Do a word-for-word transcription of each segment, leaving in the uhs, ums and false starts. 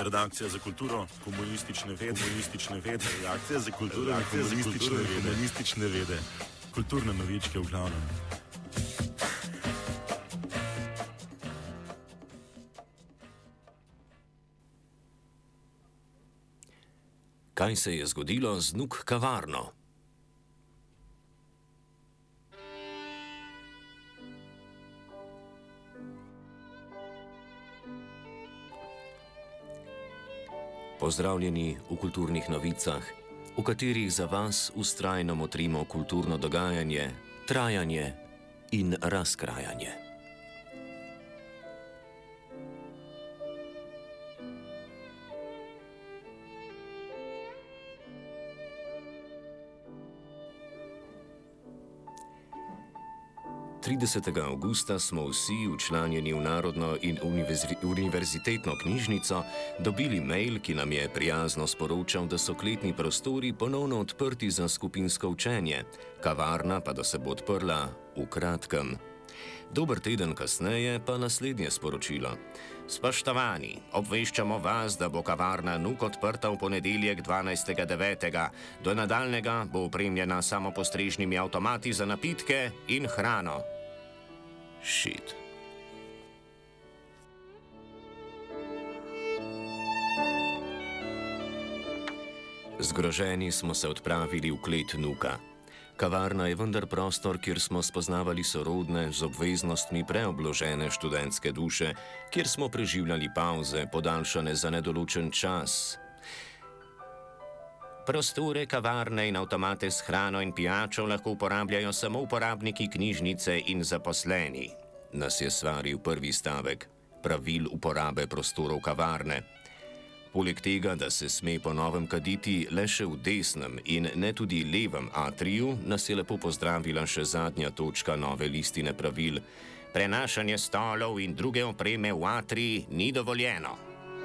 Redakcija za kulturo, komunistične vede, komunistične vede, redakcija za kulturo, redakcija za komunistične vede, komunistične vede, kulturne novičke v glavnem. Kaj se je zgodilo z Nuk kavarno? Pozdravljeni v kulturnih novicah, v katerih za vas vztrajno motrimo kulturno dogajanje, trajanje in razkrajanje. tridesetega avgusta smo vsi, včlanjeni v Narodno in univerzitetno knjižnico, dobili mail, ki nam je prijazno sporočal, da so kletni prostori ponovno odprti za skupinsko učenje, kavarna pa da se bo odprla v kratkem. Dober teden kasneje pa naslednje sporočilo. Spoštovani, obveščamo vas, da bo kavarna Nuk odprta v ponedeljek dvanajstega devetega Do nadaljnega bo opremljena samo postrežnimi avtomati za napitke in hrano. Shit. Zgroženi smo se odpravili v klet Nuka. Kavarna je vendar prostor, kjer smo spoznavali sorodne, z obveznostmi preobložene študentske duše, kjer smo preživljali pauze, podaljšane za nedoločen čas. Prostore kavarne in avtomate s hrano in pijačo lahko uporabljajo samo uporabniki knjižnice in zaposleni, nas je svaril prvi stavek pravil uporabe prostorov kavarne. Poleg tega, da se sme po novem kaditi le še v desnem in ne tudi levem atriju, nas je lepo pozdravila še zadnja točka nove listine pravil. Prenašanje stolov in druge opreme v atriji ni dovoljeno.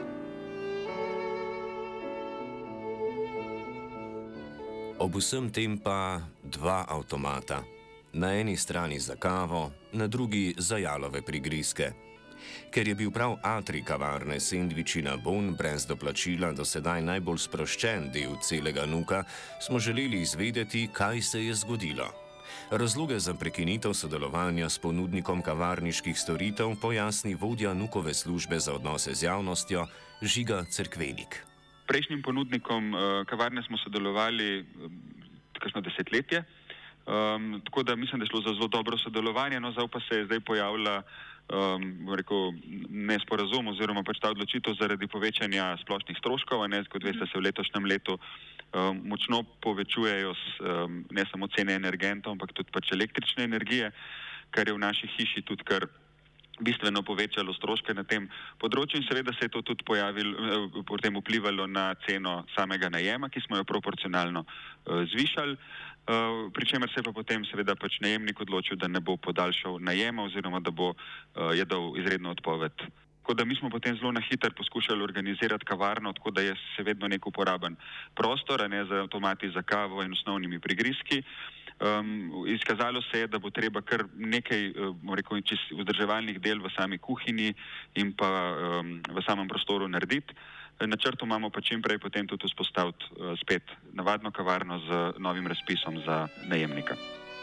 Ob vsem tem pa dva avtomata. Na eni strani za kavo, na drugi za jalove prigrizke. Ker je bil prav atrij kavarne sendviči na bon brez doplačila do sedaj najbolj sproščen del celega Nuka, smo želeli izvedeti, kaj se je zgodilo. Razloge za prekinitev sodelovanja s ponudnikom kavarniških storitev pojasni vodja Nukove službe za odnose z javnostjo Žiga Cerkvenik. Prejšnjim ponudnikom uh, kavarne smo sodelovali uh, kakšno desetletje, um, tako da mislim, da je šlo za zelo dobro sodelovanje, no zdaj pa se je zdaj pojavila um, rekel, nesporazum oziroma pač ta odločitev zaradi povečanja splošnih stroškov, a ne, kot veste, se v letošnjem letu um, močno povečujejo s, um, ne samo cene energentov, ampak tudi pač električne energije, kar je v naši hiši tudi kar bistveno povečalo stroške na tem področju in seveda se je to tudi pojavilo, potem vplivalo na ceno samega najema, ki smo jo proporcionalno uh, zvišali, uh, pri čemer se je pa potem seveda pač najemnik odločil, da ne bo podaljšal najema oziroma da bo uh, je dal izredno odpoved. Tako da mi smo potem zelo na hiter poskušali organizirati kavarno, tako da je seveda nek uporaben prostor, a ne za avtomati za kavo in osnovnimi prigrizki. Um, izkazalo se je, da bo treba kar nekaj um, rekel, vzdrževalnih del v sami kuhinji in pa um, v samem prostoru narediti. Načrtu imamo pa čim prej potem tudi vzpostaviti uh, spet navadno kavarno z novim razpisom za najemnika.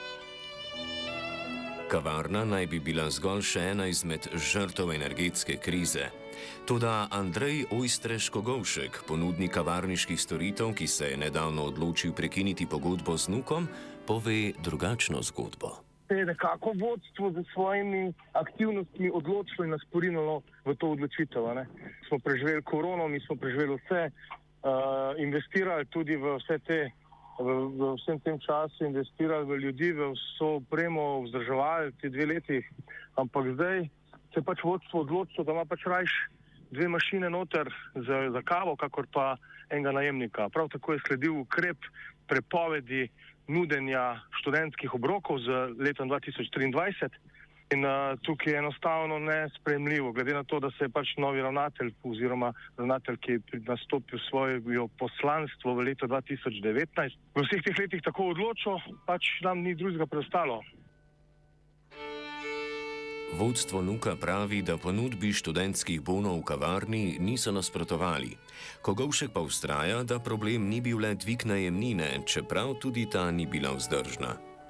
Kavarna naj bi bila zgolj še ena izmed žrtev energetske krize. Toda Andrej Ojstreš-Kogovšek, ponudnik kavarniških storitev, ki se je nedavno odločil prekiniti pogodbo z Nukom, pove drugačno zgodbo. Se je nekako vodstvo z svojimi aktivnostmi odločilo in nas porinilo v to odločitev. Ne? Smo preživeli korono, mi smo preživeli vse, uh, investirali tudi v vse te, v, v vsem tem času, investirali v ljudi, v vso opremo, vzdrževali ti dve leti, ampak zdaj se pač vodstvo odločilo, da ima pač rajš dve mašine noter za, za kavo, kakor pa enega najemnika. Prav tako je sledil ukrep prepovedi nudenja študentskih obrokov z letom dva tisoč triindvajset in uh, tukaj je enostavno nesprejemljivo, glede na to, da se je pač novi ravnatelj oziroma ravnatelj, ki je nastopil svoje poslanstvo v letu dva tisoč devetnajst, v vseh teh letih tako odločil, pač nam ni drugega preostalo. Vodstvo Nuka pravi, da ponudbi študentskih bonov v kavarni niso nasprotovali. Kogovšek pa vztraja, da problem ni bil le dvig najemnine, čeprav tudi ta ni bila vzdržna.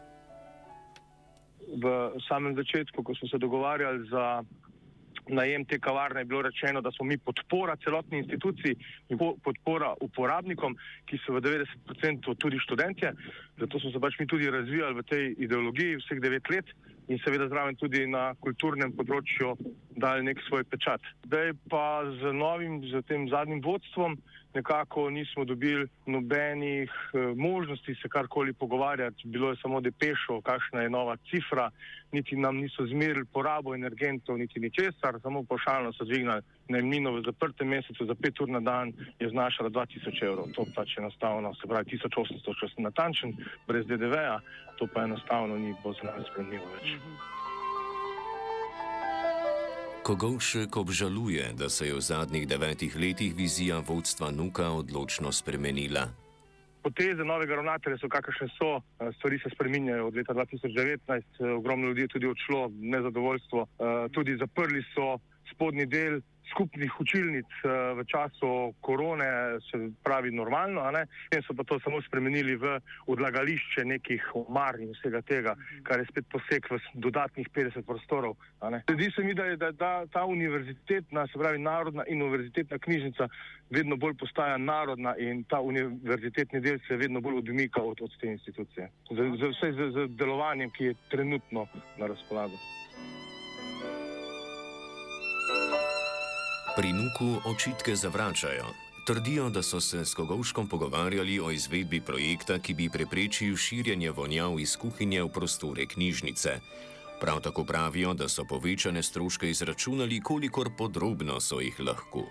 V samem začetku, ko smo se dogovarjali za najem te kavarne, je bilo rečeno, da smo mi podpora celotni instituciji in podpora uporabnikom, ki so v devetdeset procentov tudi študentje. Zato smo se pač mi tudi razvijali v tej ideologiji vseh devet let in seveda zraven tudi na kulturnem področju dali nek svoj pečat. Zdaj pa z novim, z tem zadnjim vodstvom nekako nismo dobili nobenih možnosti se karkoli pogovarjati. Bilo je samo depešo, kakšna je nova cifra, niti nam niso zmerili porabo energentov, niti ničesar, samo pavšalno so dvignali najemnino v zaprtem mesecu za pet ur na dan je znašala dva tisoč evrov. To pač enostavno, se pravi tisoč osemsto, če sem natančen, brez de de veja, to pa enostavno ni bo za nas sprejemljivo več. Kogovšek obžaluje, da se je v zadnjih devetih letih vizija vodstva Nuka odločno spremenila. Poteze novega ravnatelja so kakršne so, stvari se spreminjajo od leta dva tisoč devetnajst, ogromno ljudi je tudi odšlo, nezadovoljstvo, tudi zaprli so spodnji del skupnih učilnic v času korone, se pravi normalno, a ne? In so pa to samo spremenili v odlagališče nekih omar in vsega tega, kar je spet poseg v dodatnih petdeset prostorov, a ne? Zdi se mi, da je da, da, ta univerzitetna, se pravi narodna in univerzitetna knjižnica vedno bolj postaja narodna in ta univerzitetni del se vedno bolj odmika od, od te institucije. Z, z, vse z, z delovanjem, ki je trenutno na razpolago. Pri Nuku očitke zavračajo. Trdijo, da so se s Kogovškom pogovarjali o izvedbi projekta, ki bi preprečil širjenje vonjav iz kuhinje v prostore knjižnice. Prav tako pravijo, da so povečane stroške izračunali, kolikor podrobno so jih lahko.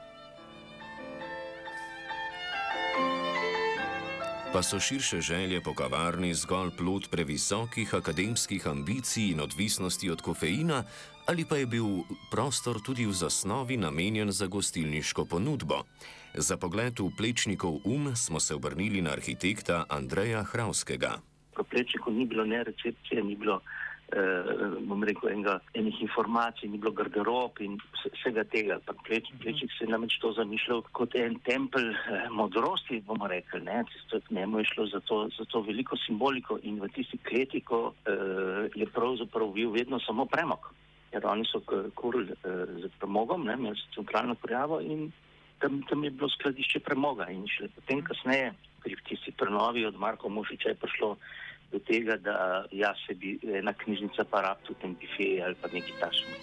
Pa so širše želje po kavarni zgolj plod previsokih akademskih ambicij in odvisnosti od kofeina, ali pa je bil prostor tudi v zasnovi namenjen za gostilniško ponudbo? Za pogled v Plečnikov um smo se obrnili na arhitekta Andreja Hravskega. V Plečniku ni bilo ne recepcije, ni bilo eh, bom rekel, enega, enih informacij, ni bilo garderob in vsega tega. Pa Pleč, Plečnik se je namreč to zamišljal kot en tempelj eh, modrosti, bomo rekli. Ne? Njemu je šlo za to, za to veliko simboliko in v tisti kleti, ko eh, je pravzaprav bil vedno samo premog. Jer oni so kurili eh, z premogom, ne, imeli so centralno kurjavo in tam, tam je bilo skladišče premoga. In šele potem kasneje, pri tisti prenovi od Marko Mušiča je prišlo do tega, da ja se bi ena knjižnica pa rab tudi en bifej ali pa nekaj takšnega.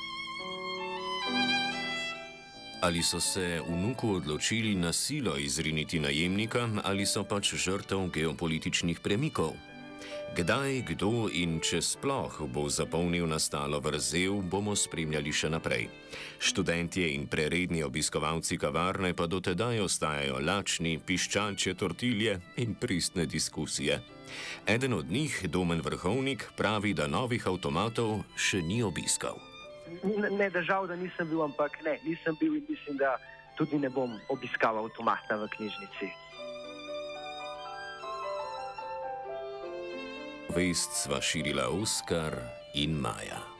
Ali so se v Nuku odločili na silo izriniti najemnika ali so pač žrtev geopolitičnih premikov? Kdaj, kdo in če sploh bo zapolnil nastalo vrzel, bomo spremljali še naprej. Študentje in preredni obiskovalci kavarne pa dotedaj ostajajo lačni, piščančje tortilje in pristne diskusije. Eden od njih, Domen Vrhovnik, pravi, da novih avtomatov še ni obiskal. Ne, ne da žal, da nisem bil, ampak ne, nisem bil in mislim, da tudi ne bom obiskal avtomata v knjižnici. Vest sva širila Oskar in Maja.